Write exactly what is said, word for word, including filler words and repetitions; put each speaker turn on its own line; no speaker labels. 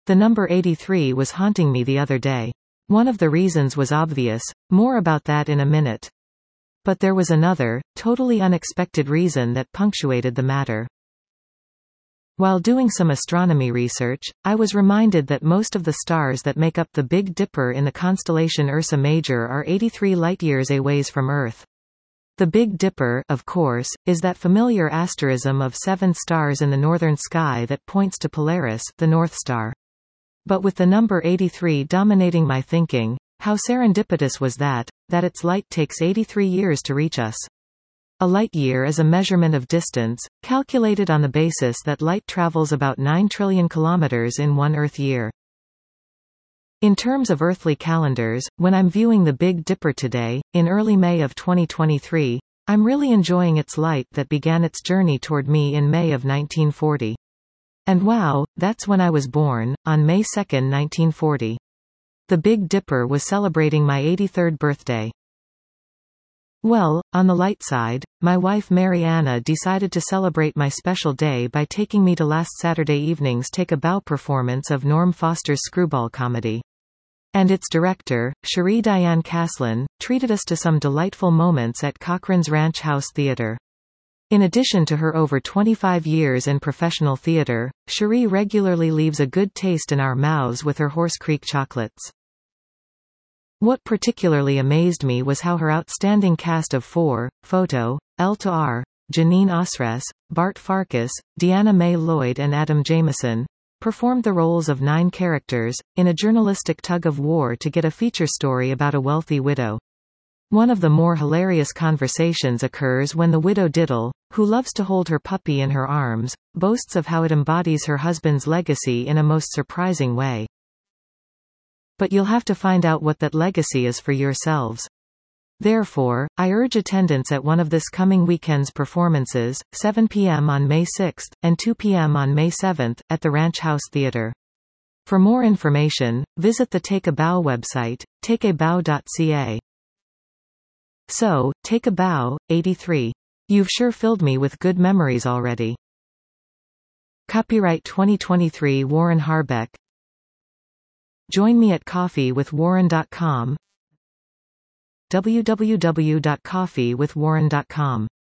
The number eighty-three was haunting me the other day. One of the reasons was obvious, more about that in a minute. But there was another, totally unexpected reason that punctuated the matter. While doing some astronomy research, I was reminded that most of the stars that make up the Big Dipper in the constellation Ursa Major are eighty-three light-years away from Earth. The Big Dipper, of course, is that familiar asterism of seven stars in the northern sky that points to Polaris, the North Star. But with the number eighty-three dominating my thinking, how serendipitous was that, that its light takes eighty-three years to reach us. A light year is a measurement of distance, calculated on the basis that light travels about nine trillion kilometers in one Earth year. In terms of earthly calendars, when I'm viewing the Big Dipper today, in early May of twenty twenty-three, I'm really enjoying its light that began its journey toward me in May of nineteen forty. And wow, that's when I was born, on May second nineteen forty. The Big Dipper was celebrating my eighty-third birthday. Well, on the light side, my wife Mary Anna decided to celebrate my special day by taking me to last Saturday evening's Take a Bow performance of Norm Foster's screwball comedy. And its director, Cherie Diane Caslin, treated us to some delightful moments at Cochrane's Ranch House Theatre. In addition to her over twenty-five years in professional theatre, Cherie regularly leaves a good taste in our mouths with her Horse Creek chocolates. What particularly amazed me was how her outstanding cast of four, Photo, L to R, Janine Osres, Bart Farkas, Deanna May Lloyd and Adam Jameson, performed the roles of nine characters, in a journalistic tug-of-war to get a feature story about a wealthy widow. One of the more hilarious conversations occurs when the widow Diddle, who loves to hold her puppy in her arms, boasts of how it embodies her husband's legacy in a most surprising way. But you'll have to find out what that legacy is for yourselves. Therefore, I urge attendance at one of this coming weekend's performances, seven p m on May sixth, and two p m on May seventh, at the Ranch House Theatre. For more information, visit the Take a Bow website, take a bow dot c a. So, Take a Bow, eighty-three. You've sure filled me with good memories already. Copyright twenty twenty-three Warren Harbeck. Join me at coffee with warren dot com. w w w dot coffee with warren dot com